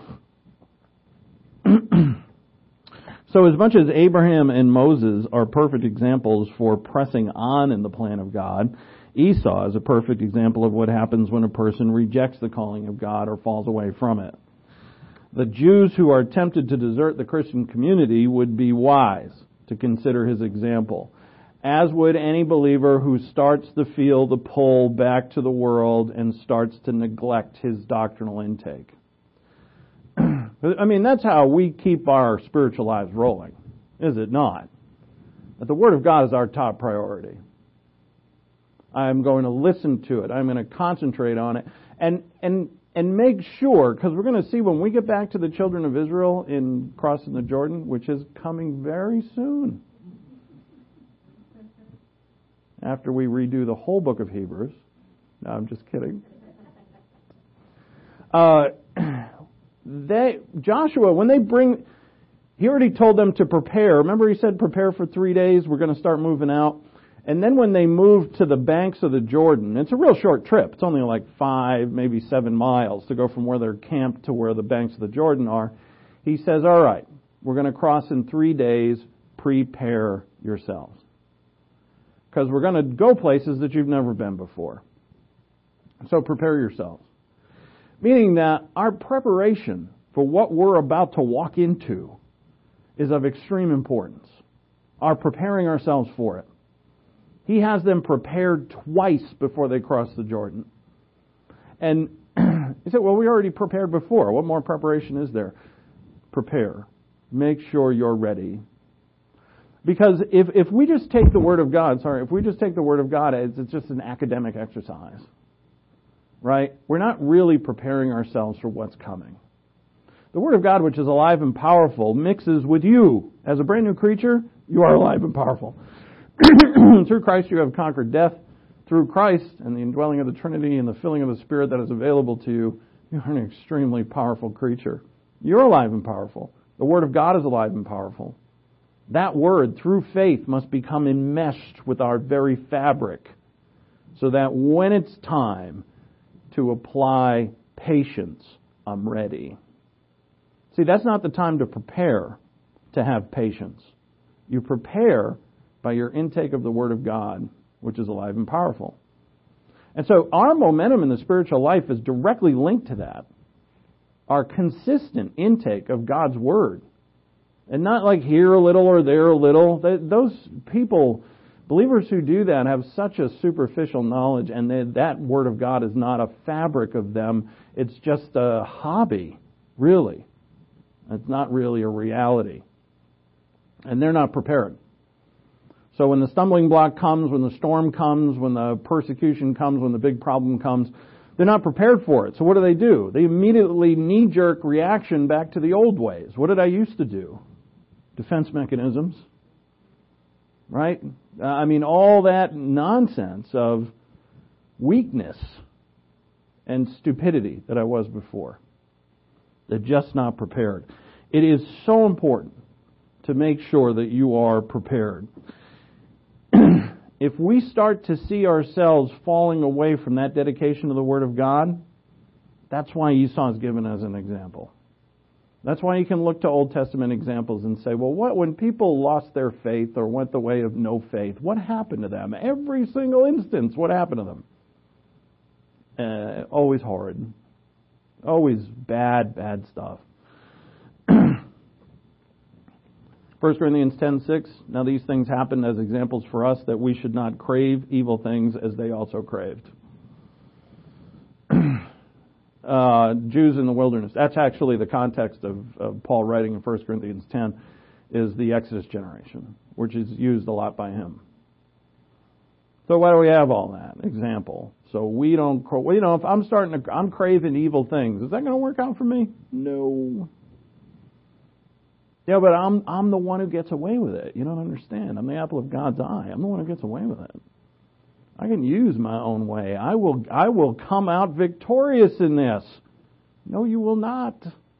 So as much as Abraham and Moses are perfect examples for pressing on in the plan of God, Esau is a perfect example of what happens when a person rejects the calling of God or falls away from it. The Jews who are tempted to desert the Christian community would be wise to consider his example, as would any believer who starts to feel the pull back to the world and starts to neglect his doctrinal intake. I mean, that's how we keep our spiritual lives rolling, is it not? That the Word of God is our top priority. I'm going to listen to it. I'm going to concentrate on it. And make sure, because we're going to see when we get back to the children of Israel in crossing the Jordan, which is coming very soon, after we redo the whole book of Hebrews. No, I'm just kidding. Joshua, he already told them to prepare. Remember he said prepare for 3 days, we're going to start moving out. And then when they moved to the banks of the Jordan, it's a real short trip. It's only like 5, maybe 7 miles to go from where they're camped to where the banks of the Jordan are. He says, all right, we're going to cross in 3 days. Prepare yourselves. Because we're going to go places that you've never been before. So prepare yourselves. Meaning that our preparation for what we're about to walk into is of extreme importance. Our preparing ourselves for it. He has them prepared twice before they cross the Jordan. And he said, well, we already prepared before. What more preparation is there? Prepare. Make sure you're ready. Because if we just take the Word of God, it's just an academic exercise. Right? We're not really preparing ourselves for what's coming. The Word of God, which is alive and powerful, mixes with you. As a brand new creature, you are alive and powerful. Through Christ you have conquered death. Through Christ and the indwelling of the Trinity and the filling of the Spirit that is available to you, you are an extremely powerful creature. You're alive and powerful. The Word of God is alive and powerful. That Word, through faith, must become enmeshed with our very fabric so that when it's time to apply patience, I'm ready. See, that's not the time to prepare to have patience. You prepare by your intake of the Word of God, which is alive and powerful. And so our momentum in the spiritual life is directly linked to that. Our consistent intake of God's Word. And not like here a little or there a little. Those people, believers who do that, have such a superficial knowledge, and that Word of God is not a fabric of them. It's just a hobby, really. It's not really a reality. And they're not prepared. So when the stumbling block comes, when the storm comes, when the persecution comes, when the big problem comes, they're not prepared for it. So what do? They immediately knee-jerk reaction back to the old ways. What did I used to do? Defense mechanisms. Right? All that nonsense of weakness and stupidity that I was before. They're just not prepared. It is so important to make sure that you are prepared. If we start to see ourselves falling away from that dedication to the Word of God, that's why Esau is given as an example. That's why you can look to Old Testament examples and say, well, when people lost their faith or went the way of no faith, what happened to them? Every single instance, what happened to them? Always horrid. Always bad stuff. 1 Corinthians 10:6, now these things happened as examples for us that we should not crave evil things as they also craved. Jews in the wilderness. That's actually the context of Paul writing in 1 Corinthians 10 is the Exodus generation, which is used a lot by him. So why do we have all that? Example. So we don't, if I'm craving evil things, is that going to work out for me? No. Yeah, but I'm the one who gets away with it. You don't understand. I'm the apple of God's eye. I'm the one who gets away with it. I can use my own way. I will come out victorious in this. No, you will not.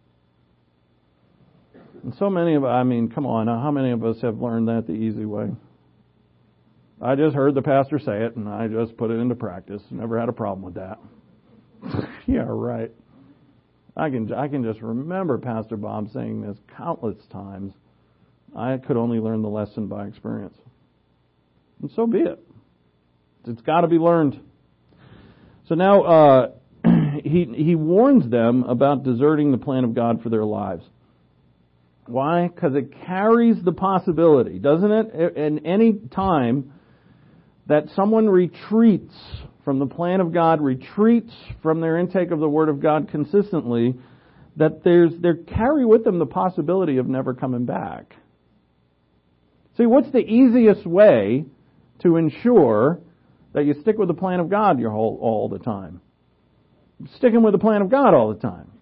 And so many of, come on, how many of us have learned that the easy way? I just heard the pastor say it, and I just put it into practice. Never had a problem with that. Yeah, right. I can just remember Pastor Bob saying this countless times. I could only learn the lesson by experience. And so be it. It's got to be learned. So now he warns them about deserting the plan of God for their lives. Why? Because it carries the possibility, doesn't it? In any time that someone retreats from the plan of God, retreats from their intake of the Word of God consistently, that they carry with them the possibility of never coming back. See, what's the easiest way to ensure that you stick with the plan of God all the time? Sticking with the plan of God all the time.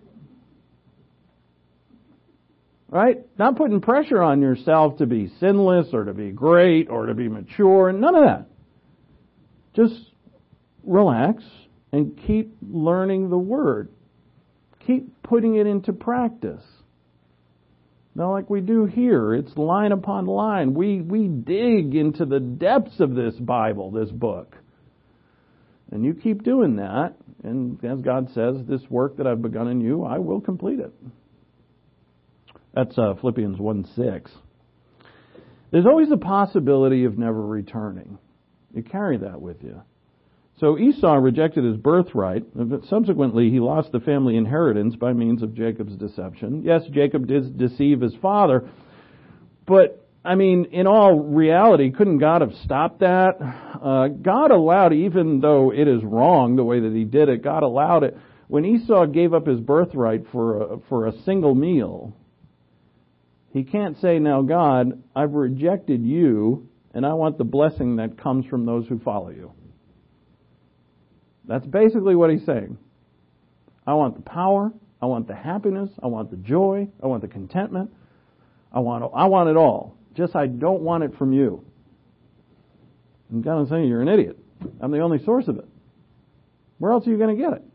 Right? Not putting pressure on yourself to be sinless or to be great or to be mature. None of that. Just relax and keep learning the Word. Keep putting it into practice. Now, like we do here, it's line upon line. We dig into the depths of this Bible, this book. And you keep doing that, and as God says, this work that I've begun in you, I will complete it. That's Philippians 1:6. There's always a possibility of never returning. You carry that with you. So Esau rejected his birthright. Subsequently, he lost the family inheritance by means of Jacob's deception. Yes, Jacob did deceive his father, but, in all reality, couldn't God have stopped that? God allowed, even though it is wrong the way that he did it, God allowed it. When Esau gave up his birthright for a single meal, he can't say, now God, I've rejected you, and I want the blessing that comes from those who follow you. That's basically what he's saying. I want the power, I want the happiness. I want the joy. I want the contentment. I want it all. Just I don't want it from you. And God is saying, you're an idiot. I'm the only source of it. Where else are you going to get it?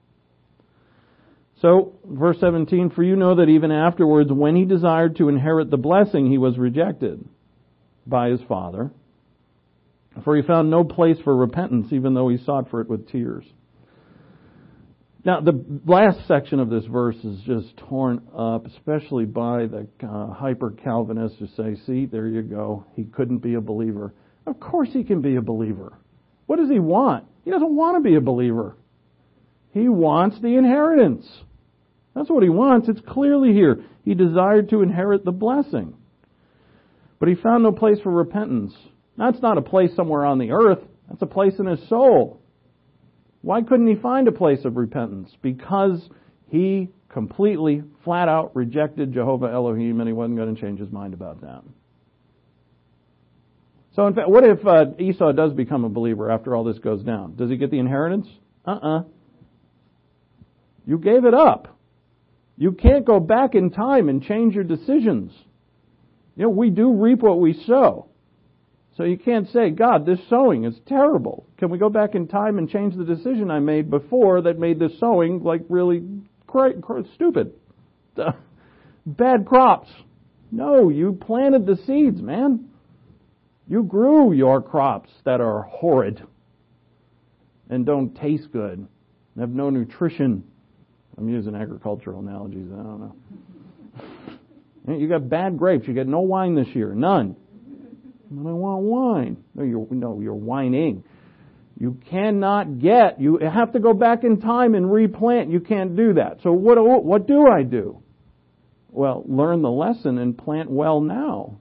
So, verse 17, for you know that even afterwards, when he desired to inherit the blessing, he was rejected by his father. For he found no place for repentance, even though he sought for it with tears. Now, the last section of this verse is just torn up, especially by the hyper-Calvinists who say, see, there you go, he couldn't be a believer. Of course he can be a believer. What does he want? He doesn't want to be a believer. He wants the inheritance. That's what he wants. It's clearly here. He desired to inherit the blessing. But he found no place for repentance. That's not a place somewhere on the earth. That's a place in his soul. Why couldn't he find a place of repentance? Because he completely, flat out rejected Jehovah Elohim, and he wasn't going to change his mind about that. So in fact, what if Esau does become a believer after all this goes down? Does he get the inheritance? You gave it up. You can't go back in time and change your decisions. You know, we do reap what we sow. So you can't say, God, this sowing is terrible. Can we go back in time and change the decision I made before that made this sowing like really stupid? Bad crops. No, you planted the seeds, man. You grew your crops that are horrid and don't taste good and have no nutrition. I'm using agricultural analogies. I don't know. You got bad grapes. You get no wine this year. None. But I want wine. No, you're whining. You cannot get. You have to go back in time and replant. You can't do that. So what do I do? Well, learn the lesson and plant well now.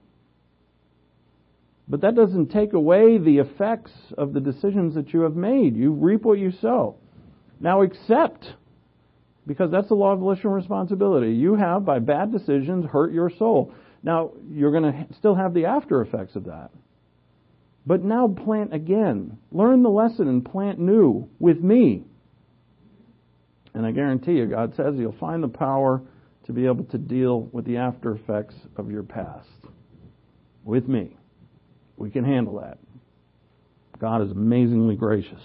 But that doesn't take away the effects of the decisions that you have made. You reap what you sow. Now accept. Because that's the law of volitional responsibility. You have, by bad decisions, hurt your soul. Now, you're going to still have the after effects of that. But now plant again. Learn the lesson and plant new with me. And I guarantee you, God says you'll find the power to be able to deal with the after effects of your past. With me. We can handle that. God is amazingly gracious.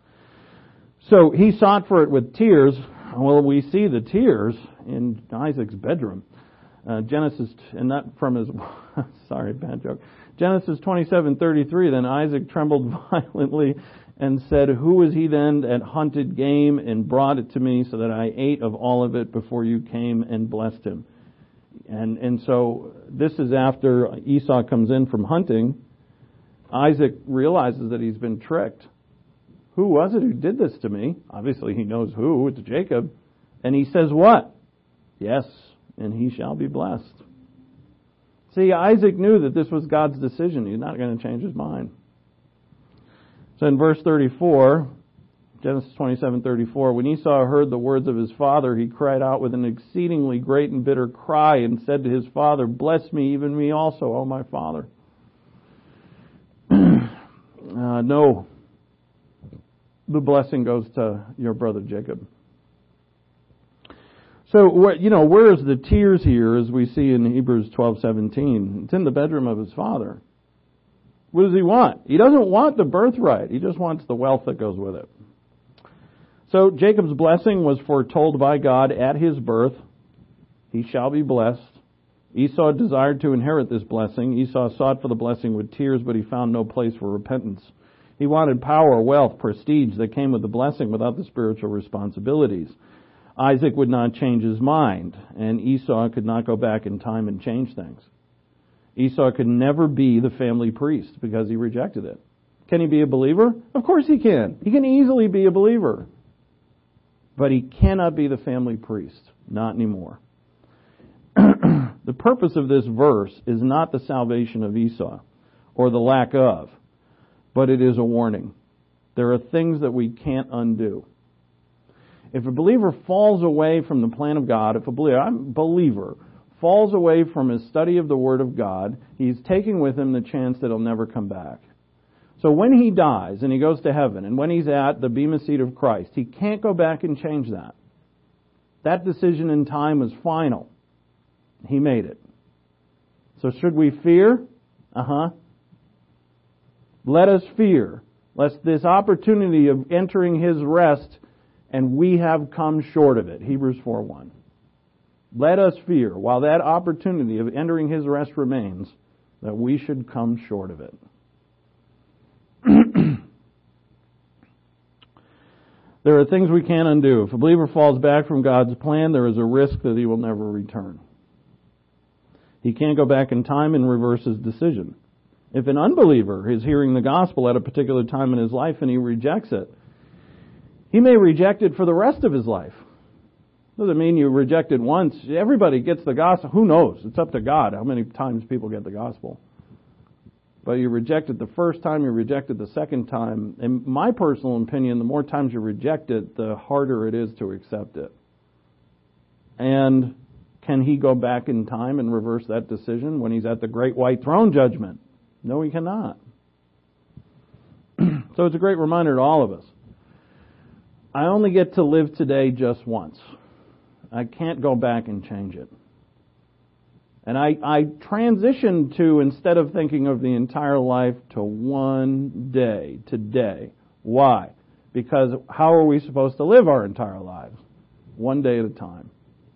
So he sought for it with tears. Well, we see the tears in Isaac's bedroom. Genesis, and not from his, sorry, bad joke. Genesis 27:33, then Isaac trembled violently and said, who is he then that hunted game and brought it to me so that I ate of all of it before you came and blessed him? And so this is after Esau comes in from hunting. Isaac realizes that he's been tricked. Who was it who did this to me? Obviously he knows who. It's Jacob. And he says what? Yes, and he shall be blessed. See, Isaac knew that this was God's decision. He's not going to change his mind. So in verse 34, Genesis 27:34, when Esau heard the words of his father, he cried out with an exceedingly great and bitter cry and said to his father, bless me, even me also, O my father. No. The blessing goes to your brother Jacob. So, where's the tears here, as we see in Hebrews 12:17? It's in the bedroom of his father. What does he want? He doesn't want the birthright. He just wants the wealth that goes with it. So, Jacob's blessing was foretold by God at his birth. He shall be blessed. Esau desired to inherit this blessing. Esau sought for the blessing with tears, but he found no place for repentance. He wanted power, wealth, prestige that came with the blessing without the spiritual responsibilities. Isaac would not change his mind, and Esau could not go back in time and change things. Esau could never be the family priest because he rejected it. Can he be a believer? Of course he can. He can easily be a believer. But he cannot be the family priest. Not anymore. The purpose of this verse is not the salvation of Esau or the lack of, but it is a warning. There are things that we can't undo. If a believer falls away from the plan of God, if a believer falls away from his study of the Word of God, he's taking with him the chance that he'll never come back. So when he dies and he goes to heaven, and when he's at the bema seat of Christ, he can't go back and change that. That decision in time was final. He made it. So should we fear? Let us fear, lest this opportunity of entering His rest, and we have come short of it. Hebrews 4:1. Let us fear, while that opportunity of entering His rest remains, that we should come short of it. There are things we can't undo. If a believer falls back from God's plan, there is a risk that he will never return. He can't go back in time and reverse his decision. If an unbeliever is hearing the gospel at a particular time in his life and he rejects it, he may reject it for the rest of his life. Doesn't mean you reject it once. Everybody gets the gospel. Who knows? It's up to God how many times people get the gospel. But you reject it the first time, you reject it the second time. In my personal opinion, the more times you reject it, the harder it is to accept it. And can he go back in time and reverse that decision when he's at the great white throne judgment? No, he cannot. So it's a great reminder to all of us. I only get to live today just once. I can't go back and change it. And I transitioned to, instead of thinking of the entire life, to one day, today. Why? Because how are we supposed to live our entire lives? One day at a time.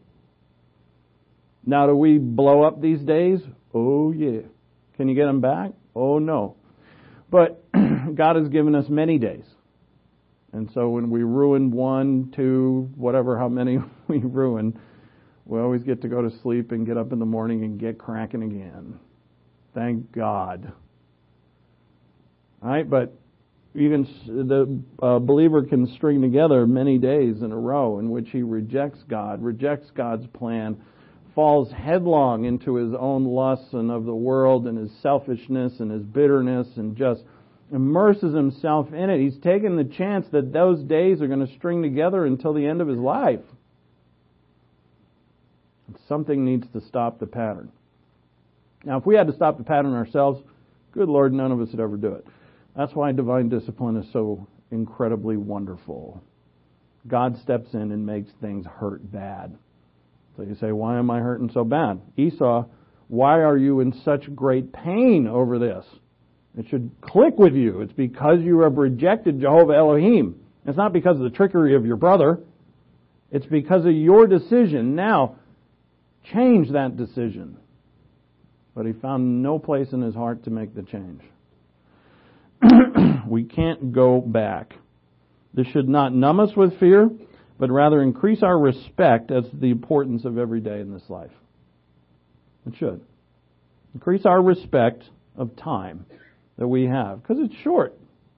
Now, do we blow up these days? Oh, yeah. Can you get them back? Oh, no. But God has given us many days. And so when we ruin 1, 2, whatever, how many we ruin, we always get to go to sleep and get up in the morning and get cracking again. Thank God. All right, but the believer can string together many days in a row in which he rejects God, rejects God's plan, falls headlong into his own lusts and of the world and his selfishness and his bitterness and just immerses himself in it. He's taken the chance that those days are going to string together until the end of his life. Something needs to stop the pattern. Now, if we had to stop the pattern ourselves, good Lord, none of us would ever do it. That's why divine discipline is so incredibly wonderful. God steps in and makes things hurt bad. So you say, why am I hurting so bad? Esau, why are you in such great pain over this? It should click with you. It's because you have rejected Jehovah Elohim. It's not because of the trickery of your brother. It's because of your decision. Now, change that decision. But he found no place in his heart to make the change. We can't go back. This should not numb us with fear, but rather increase our respect as to the importance of every day in this life. It should. Increase our respect of time that we have, because it's short.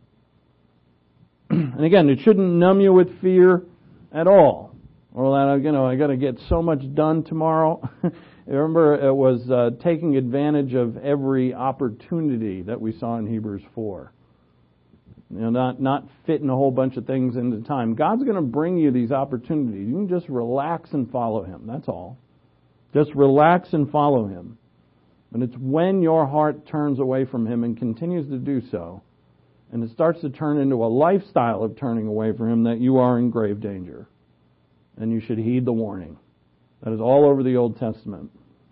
And again, it shouldn't numb you with fear at all. Or that, I got to get so much done tomorrow. Remember, it was taking advantage of every opportunity that we saw in Hebrews 4. Not fitting a whole bunch of things into time. God's going to bring you these opportunities. You can just relax and follow Him. That's all. Just relax and follow Him. And it's when your heart turns away from Him and continues to do so, and it starts to turn into a lifestyle of turning away from Him, that you are in grave danger. And you should heed the warning. That is all over the Old Testament.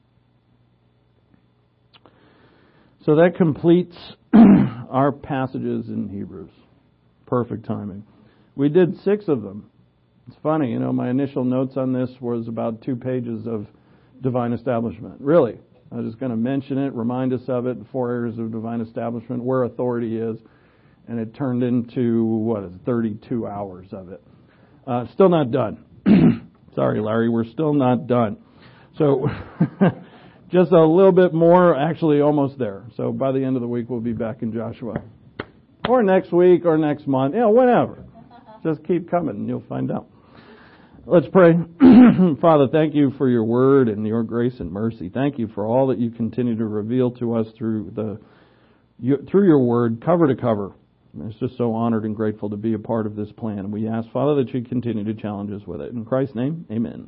So that completes our passages in Hebrews. Perfect timing. We did 6 of them. It's funny, my initial notes on this was about 2 pages of divine establishment. Really. I was just going to mention it, remind us of it, the 4 areas of divine establishment, where authority is, and it turned into, 32 hours of it. Still not done. Sorry, Larry, we're still not done. So, just a little bit more, actually almost there. So by the end of the week, we'll be back in Joshua. Or next week, or next month, whenever. Just keep coming, and you'll find out. Let's pray. Father, thank you for your word and your grace and mercy. Thank you for all that you continue to reveal to us through your word, cover to cover. It's just so honored and grateful to be a part of this plan. And we ask, Father, that you continue to challenge us with it. In Christ's name, amen.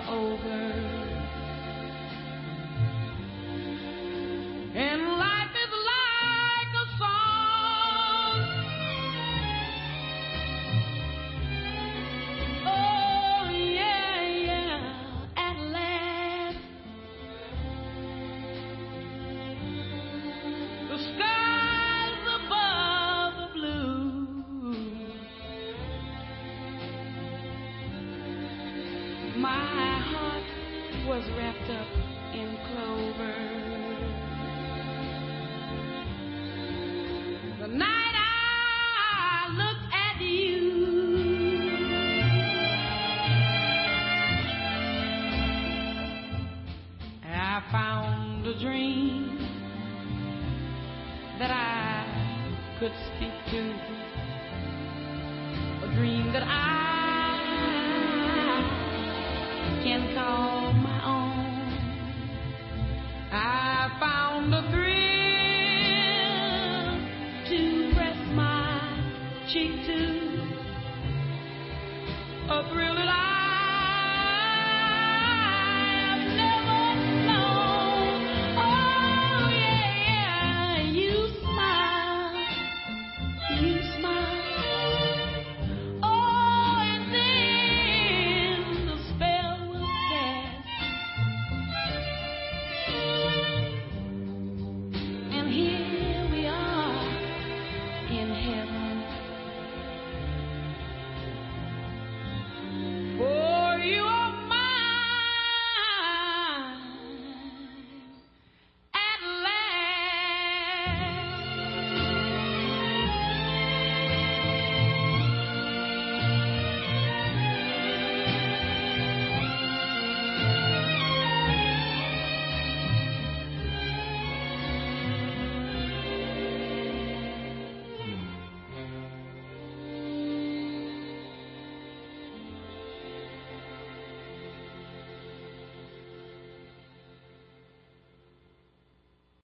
are over, and life is like a song. Oh yeah, yeah, at last the skies above the blue my heart was wrapped up in clover. The night I looked at you, I found a dream that I could speak to, a dream that I